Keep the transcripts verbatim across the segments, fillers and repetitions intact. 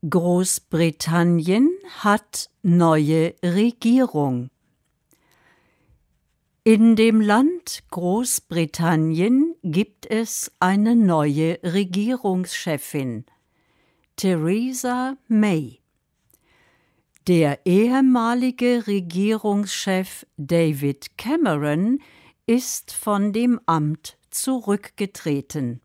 Großbritannien hat neue Regierung. In dem Land Großbritannien gibt es eine neue Regierungschefin, Theresa May. Der ehemalige Regierungschef David Cameron ist von dem Amt zurückgetreten.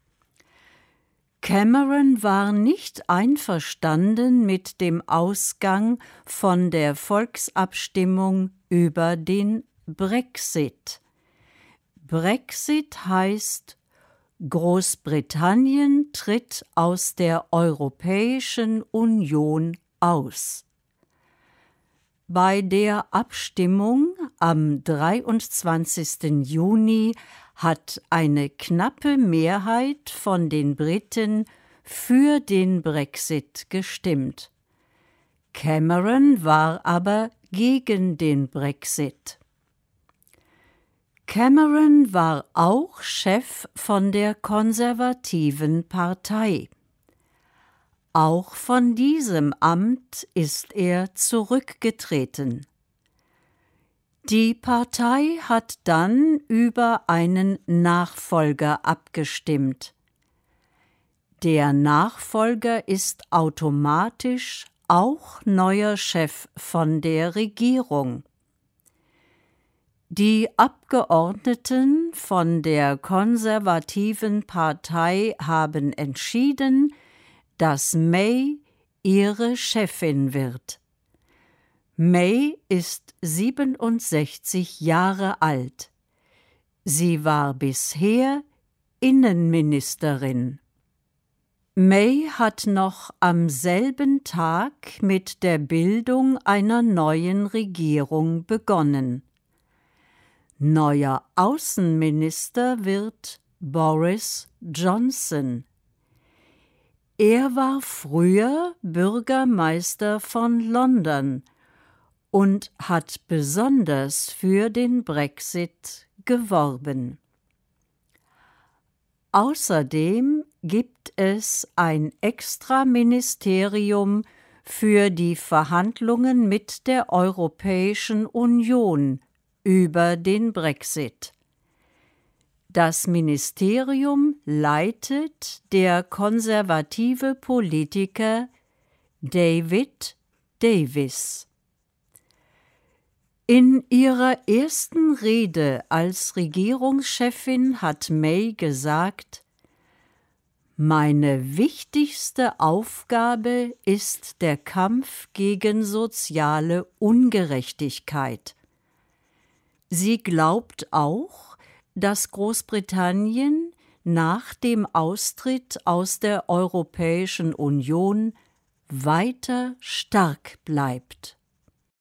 Cameron war nicht einverstanden mit dem Ausgang von der Volksabstimmung über den Brexit. Brexit heißt, Großbritannien tritt aus der Europäischen Union aus. Bei der Abstimmung am dreiundzwanzigsten Juni hat eine knappe Mehrheit von den Briten für den Brexit gestimmt. Cameron war aber gegen den Brexit. Cameron war auch Chef von der konservativen Partei. Auch von diesem Amt ist er zurückgetreten. Die Partei hat dann über einen Nachfolger abgestimmt. Der Nachfolger ist automatisch auch neuer Chef von der Regierung. Die Abgeordneten von der konservativen Partei haben entschieden, dass May ihre Chefin wird. May ist siebenundsechzig Jahre alt. Sie war bisher Innenministerin. May hat noch am selben Tag mit der Bildung einer neuen Regierung begonnen. Neuer Außenminister wird Boris Johnson. Er war früher Bürgermeister von London und hat besonders für den Brexit geworben. Außerdem gibt es ein Extraministerium für die Verhandlungen mit der Europäischen Union über den Brexit. Das Ministerium leitet der konservative Politiker David Davis. In ihrer ersten Rede als Regierungschefin hat May gesagt: Meine wichtigste Aufgabe ist der Kampf gegen soziale Ungerechtigkeit. Sie glaubt auch, dass Großbritannien nach dem Austritt aus der Europäischen Union weiter stark bleibt.